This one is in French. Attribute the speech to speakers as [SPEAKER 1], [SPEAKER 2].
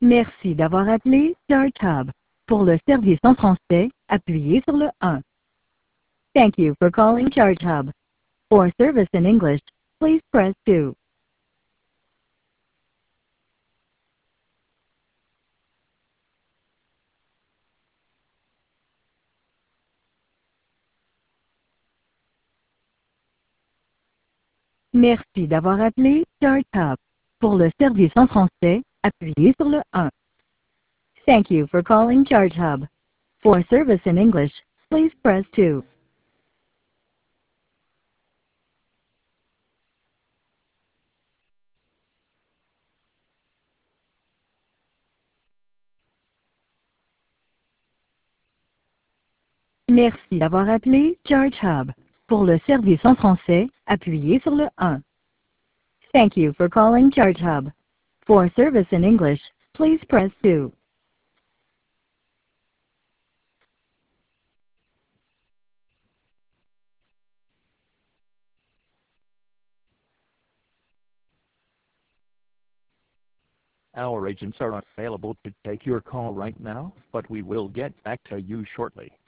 [SPEAKER 1] Merci d'avoir appelé Charge Hub. Pour le service en français, appuyez sur le 1. Thank you for calling Charge Hub. For service in English, please press 2. Merci d'avoir appelé Charge Hub. Pour le service en français, appuyez sur le 1. Thank you for calling Charge Hub. For service in English, please press 2. Merci d'avoir appelé Charge Hub. Pour le service en français, appuyez sur le 1. Thank you for calling Charge Hub. For service in English, please press 2.
[SPEAKER 2] Our agents are unavailable to take your call right now, but we will get back to you shortly.